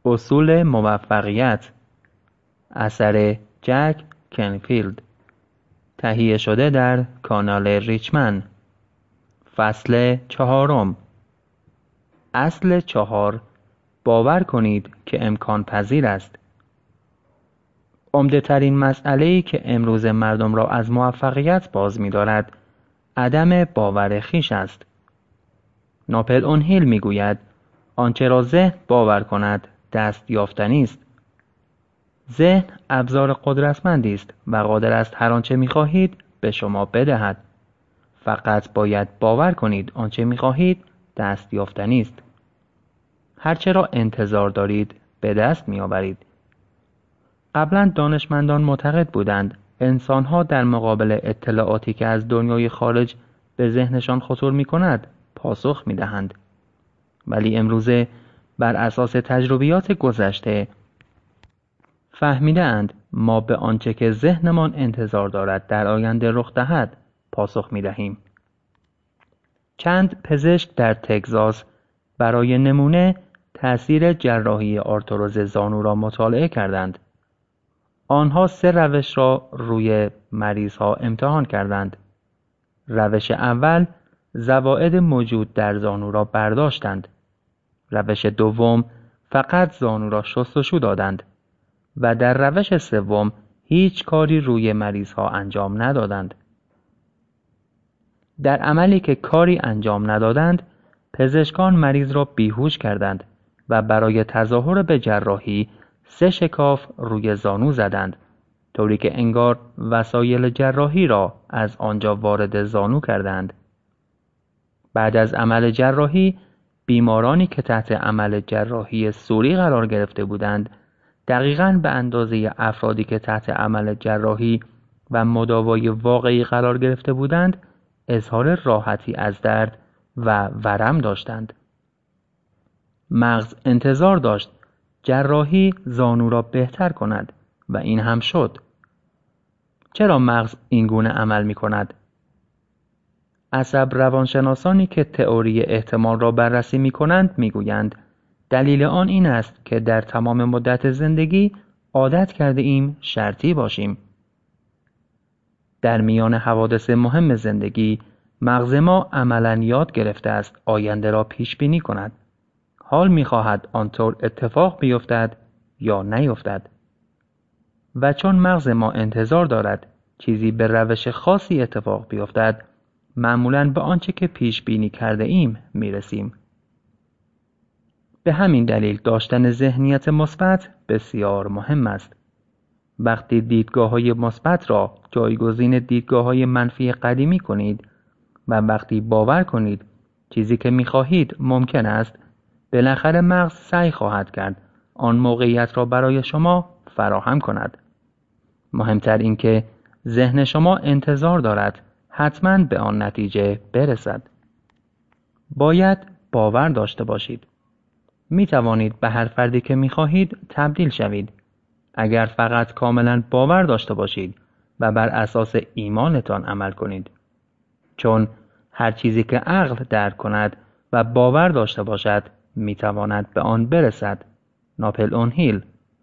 اصول موفقیت، اثر جک کنفیلد، تهیه شده در کانال ریچمن. فصل 4. اصل 4: باور کنید که امکان پذیر است. عمده ترین مسئله‌ای که امروز مردم را از موفقیت باز می‌دارد، عدم باور خویش است. ناپلئون هیل می‌گوید آنچه را ذهن باور کند دست یافتنی است. ذهن ابزار قدرتمندی است و قادر است هر آنچه می‌خواهید به شما بدهد. فقط باید باور کنید آنچه می‌خواهید دست یافتنی است. هرچه را انتظار دارید به دست می‌آورید. قبلا دانشمندان معتقد بودند انسان‌ها در مقابل اطلاعاتی که از دنیای خارج به ذهنشان خطور می‌کند پاسخ می‌دهند. ولی امروزه بر اساس تجربیات گذشته فهمیده‌اند ما به آنچه که ذهنمان انتظار دارد در آینده رخ دهد پاسخ می‌دهیم. چند پزشک در تگزاس برای نمونه تأثیر جراحی آرتروز زانو را مطالعه کردند. آنها 3 روش را روی مریض‌ها امتحان کردند. روش اول، زوائد موجود در زانو را برداشتند. روش دوم، فقط زانو را شستشو دادند و در روش سوم هیچ کاری روی مریض‌ها انجام ندادند. در عملی که کاری انجام ندادند، پزشکان مریض را بیهوش کردند و برای تظاهر به جراحی 3 شکاف روی زانو زدند، طوری که انگار وسایل جراحی را از آنجا وارد زانو کردند. بعد از عمل جراحی، بیمارانی که تحت عمل جراحی سوری قرار گرفته بودند، دقیقاً به اندازه افرادی که تحت عمل جراحی و مداوای واقعی قرار گرفته بودند، اظهار راحتی از درد و ورم داشتند. مغز انتظار داشت جراحی زانو را بهتر کند و این هم شد. چرا مغز این گونه عمل می کند؟ عصب روانشناسانی که تئوری احتمال را بررسی می کنند می گویند دلیل آن این است که در تمام مدت زندگی عادت کرده ایم شرطی باشیم. در میان حوادث مهم زندگی مغز ما عملاً یاد گرفته است آینده را پیش بینی کند. حال می‌خواهد آنطور اتفاق بیفتد یا نیفتد. و چون مغز ما انتظار دارد چیزی به روش خاصی اتفاق بیفتد، معمولاً به آنچه که پیش بینی کرده ایم میرسیم. به همین دلیل داشتن ذهنیت مثبت بسیار مهم است. وقتی دیدگاه‌های مثبت را جایگزین دیدگاه‌های منفی قدیمی کنید و وقتی باور کنید چیزی که می‌خواهید ممکن است، بالاخره مغز سعی خواهد کرد آن موقعیت را برای شما فراهم کند. مهمتر این که ذهن شما انتظار دارد حتماً به آن نتیجه برسد. باید باور داشته باشید. می توانید به هر فردی که می خواهید تبدیل شوید اگر فقط کاملاً باور داشته باشید و بر اساس ایمانتان عمل کنید. چون هر چیزی که عقل درک کند و باور داشته باشد می تواند به آن برسد. ناپلئون هیل.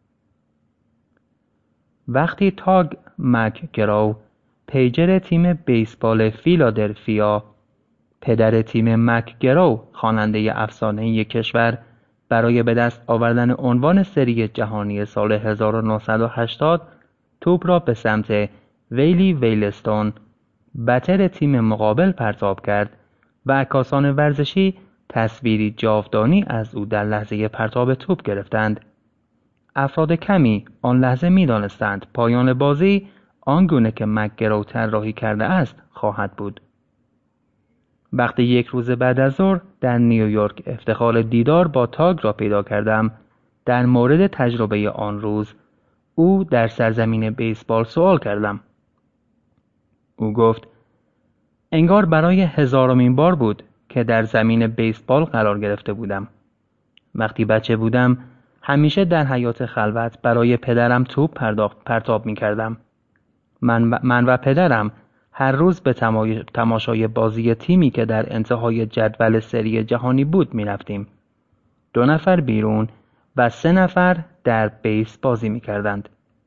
وقتی تاگ مکگرو، پیجر تیم بیسبال فیلادلفیا، پدر تیم مکگرو خواننده افسانه‌ای کشور، برای به دست آوردن عنوان سری جهانی سال 1980 توپ را به سمت ویلی ویلستون، بتر تیم مقابل پرتاب کرد و عکاسان ورزشی تصویری جاودانی از او در لحظه پرتاب توپ گرفتند. افراد کمی آن لحظه می‌دانستند پایان بازی آنگونه که مکگرو طراحی کرده است خواهد بود. وقتی 1 روز بعد از ظهر در نیویورک افتخار دیدار با تاگ را پیدا کردم، در مورد تجربه آن روز او در سرزمین بیسبال سوال کردم. او گفت انگار برای 1000مین بار بود که در زمین بیسبال قرار گرفته بودم. وقتی بچه بودم همیشه در حیاط خلوت برای پدرم توپ پرتاب می کردم. من و پدرم هر روز به تماشای بازی تیمی که در انتهای جدول سری جهانی بود می رفتیم. 2 نفر بیرون و 3 نفر در بیس بازی می‌کردند.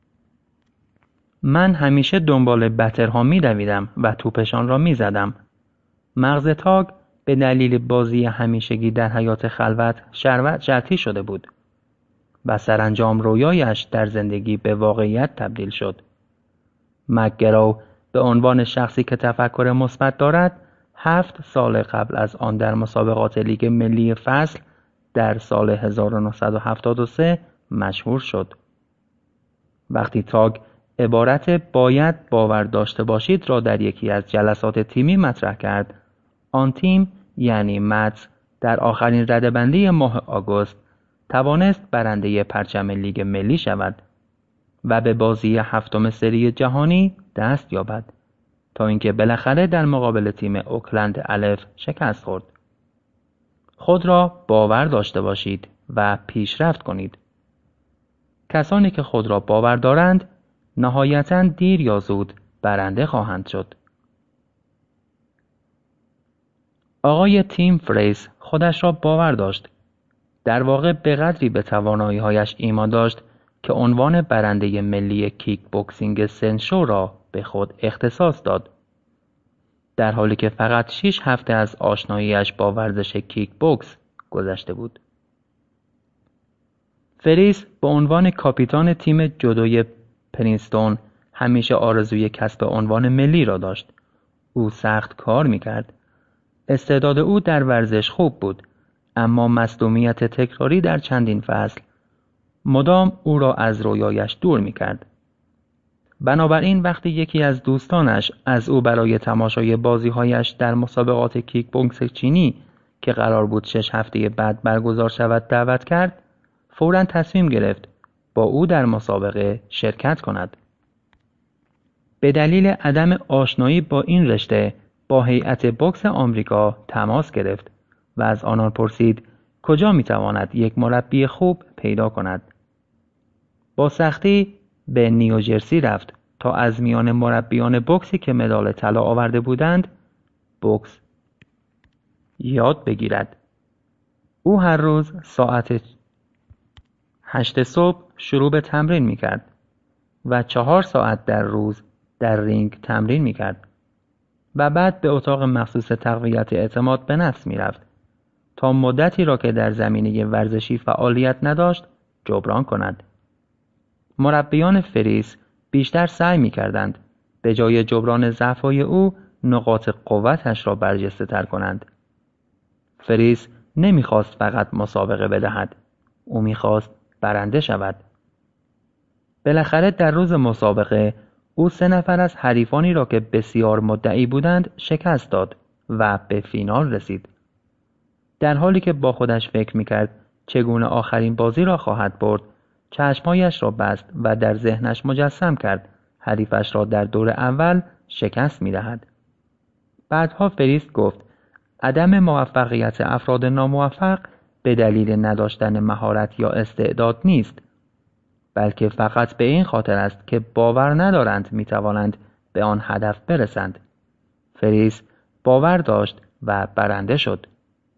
من همیشه دنبال بترها می‌دویدم و توپشان را می‌زدم. مغز تاگ به دلیل بازی همیشگی در حیات خلوت شرطی شده بود و سرانجام رویایش در زندگی به واقعیت تبدیل شد. مک‌گرو به عنوان شخصی که تفکر مثبت دارد 7 سال قبل از آن در مسابقات لیگ ملی فصل در سال 1973 مشهور شد. وقتی تاگ عبارت باید باور داشته باشید را در یکی از جلسات تیمی مطرح کرد، آن تیم یعنی متس در آخرین رده‌بندی ماه آگوست توانست برنده پرچم لیگ ملی شود و به بازی 7م سری جهانی دست یابد تا اینکه بالاخره در مقابل تیم اوکلند الف شکست خورد. خود را باور داشته باشید و پیشرفت کنید. کسانی که خود را باور دارند نهایتاً دیر یا زود برنده خواهند شد. آقای تیم فریس خودش را باور داشت. در واقع به قدری به توانایی‌هایش ایمان داشت که عنوان برنده ملی کیک بوکسینگ سنشو را به خود اختصاص داد. در حالی که فقط 6 هفته از آشناییش با ورزش کیک بوکس گذشته بود. فریس به عنوان کاپیتان تیم جودوی پرینستون همیشه آرزوی کسب عنوان ملی را داشت. او سخت کار می‌کرد. استعداد او در ورزش خوب بود، اما مصدومیت تکراری در چندین فصل مدام او را از رویایش دور می‌کرد. بنابراین وقتی یکی از دوستانش از او برای تماشای بازی‌هایش در مسابقات کیک بوکس چینی که قرار بود 6 هفته بعد برگزار شود دعوت کرد، فوراً تصمیم گرفت با او در مسابقه شرکت کند. به دلیل عدم آشنایی با این رشته با هیئت بوکس آمریکا تماس گرفت و از آنان پرسید کجا میتواند یک مربی خوب پیدا کند. با سختی به نیوجرسی رفت تا از میان مربیان بوکسی که مدال طلا آورده بودند بوکس یاد بگیرد. او هر روز ساعت 8 صبح شروع به تمرین میکرد و 4 ساعت در روز در رینگ تمرین میکرد و بعد به اتاق مخصوص تقویت اعتماد به نفس میرفت تا مدتی را که در زمینه ورزشی فعالیت نداشت جبران کند. مربیان فریس بیشتر سعی میکردند به جای جبران ضعف‌های او نقاط قوتش را برجسته تر کنند. فریس نمیخواست فقط مسابقه بدهد، او میخواست برنده شود. بالاخره در روز مسابقه او 3 نفر از حریفانی را که بسیار مدعی بودند شکست داد و به فینال رسید. در حالی که با خودش فکر میکرد چگونه آخرین بازی را خواهد برد، چشمهایش را بست و در ذهنش مجسم کرد حریفش را در دور اول شکست میدهد. بعدها فریس گفت عدم موفقیت افراد ناموفق به دلیل نداشتن مهارت یا استعداد نیست، بلکه فقط به این خاطر است که باور ندارند میتوانند به آن هدف برسند. فریس باور داشت و برنده شد.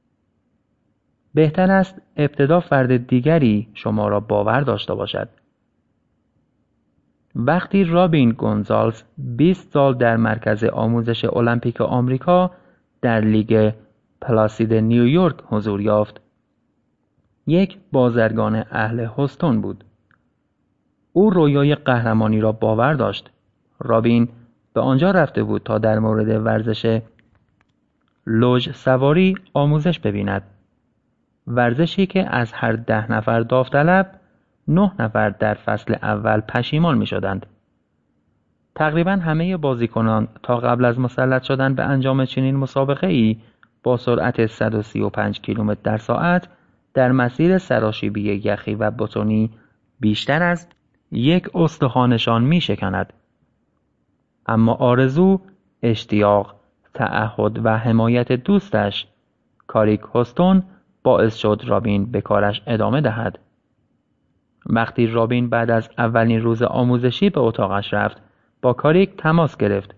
بهتر است ابتدا فرد دیگری شما را باور داشته باشد. وقتی رابین گونزالز 20 سال در مرکز آموزش المپیک آمریکا در لیگ پلاسید نیویورک حضور یافت، یک بازرگان اهل هوستون بود. او رویای قهرمانی را باور داشت. رابین به آنجا رفته بود تا در مورد ورزش لوژ سواری آموزش ببیند. ورزشی که از هر 10 نفر داوطلب 9 نفر در فصل اول پشیمان می شدند. تقریبا همه بازیکنان تا قبل از مسلط شدن به انجام چنین مسابقه ای با سرعت 135 کیلومتر در ساعت در مسیر سراشیبی یخی و بتونی بیشتر از یک استخوانشان می شکند. اما آرزو، اشتیاق، تعهد و حمایت دوستش کاریک هوستون باعث شد رابین به کارش ادامه دهد. وقتی رابین بعد از اولین روز آموزشی به اتاقش رفت، با کاریک تماس گرفت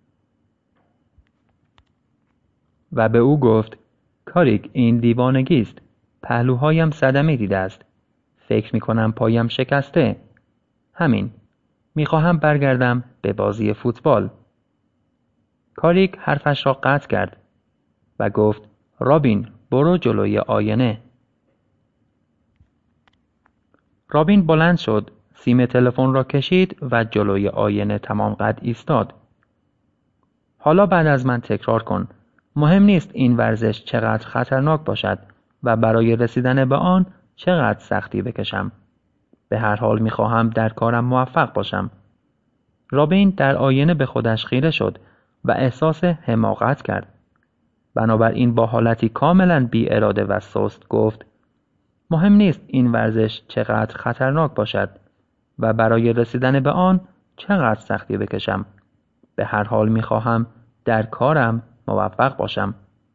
و به او گفت کاریک این دیوانگی است. پهلوهایم صدمه دیده است. فکر میکنم پایم شکسته. همین. میخواهم برگردم به بازی فوتبال. کاریک حرفش را قطع کرد و گفت رابین برو جلوی آینه. رابین بلند شد، سیم تلفن را کشید و جلوی آینه تمام قد ایستاد. حالا بعد از من تکرار کن. مهم نیست این ورزش چقدر خطرناک باشد و برای رسیدن به آن چقدر سختی بکشم. به هر حال میخواهم در کارم موفق باشم. رابین در آینه به خودش خیره شد و احساس حماقت کرد. بنابراین با حالتی کاملا بی اراده و سست گفت مهم نیست این ورزش چقدر خطرناک باشد و برای رسیدن به آن چقدر سختی بکشم. به هر حال میخواهم در کارم موفق باشم.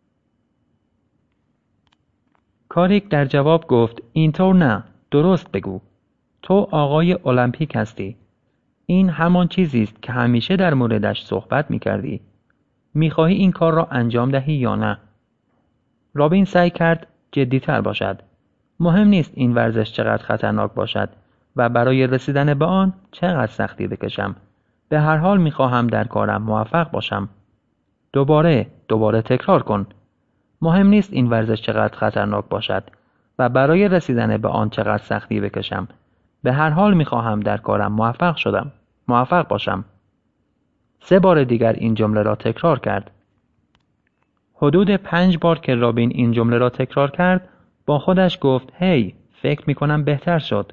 کاریک در جواب گفت اینطور نه، درست بگو. تو آقای المپیک هستی. این همان چیزی است که همیشه در موردش صحبت میکردی. میخواهی این کار را انجام دهی یا نه؟ رابین سعی کرد جدی‌تر باشد. مهم نیست این ورزش چقدر خطرناک باشد و برای رسیدن به آن چقدر سختی بکشم. به هر حال میخواهم در کارم موفق باشم. دوباره تکرار کن. مهم نیست این ورزش چقدر خطرناک باشد و برای رسیدن به آن چقدر سختی بکشم. به هر حال میخواهم در کارم موفق باشم. 3 بار دیگر این جمله را تکرار کرد. حدود 5 بار که رابین این جمله را تکرار کرد با خودش گفت هی، فکر میکنم بهتر شد.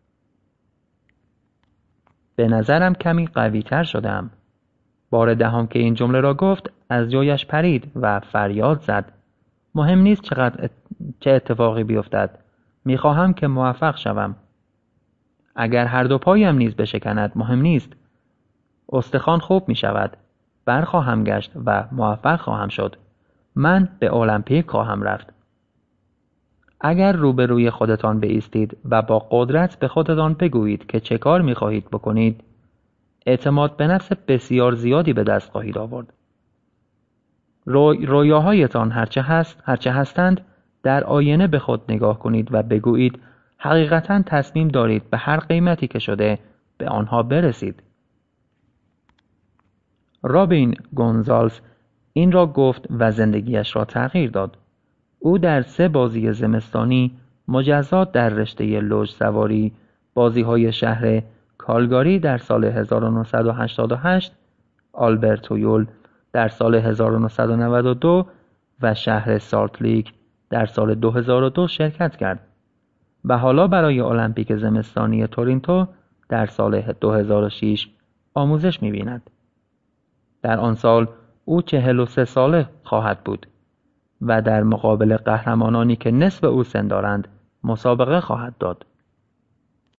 به نظرم کمی قوی تر شدم. بار دهم که این جمله را گفت از جایش پرید و فریاد زد. مهم نیست چه اتفاقی بیفتد. میخواهم که موفق شوم. اگر هر دو پایم نیز بشکند مهم نیست. استخوان خوب می شود. برخواهم گشت و موفق خواهم شد. من به المپیک خواهم رفت. اگر روبروی خودتان بایستید و با قدرت به خودتان بگویید که چه کار می خواهید بکنید، اعتماد به نفس بسیار زیادی به دست خواهید آورد. رویاهایتان هرچه هستند در آینه به خود نگاه کنید و بگویید حقیقتاً تصمیم دارید به هر قیمتی که شده به آنها برسید. رابین گونزالز این را گفت و زندگیش را تغییر داد. او در 3 بازی زمستانی مجزات در رشته لوژ سواری، بازی‌های شهر کالگاری در سال 1988، آلبرتویول در سال 1992 و شهر سالت لیک در سال 2002 شرکت کرد و حالا برای المپیک زمستانی تورنتو در سال 2006 آموزش می‌بیند. در آن سال او 43 ساله خواهد بود و در مقابل قهرمانانی که نصف او سن دارند مسابقه خواهد داد.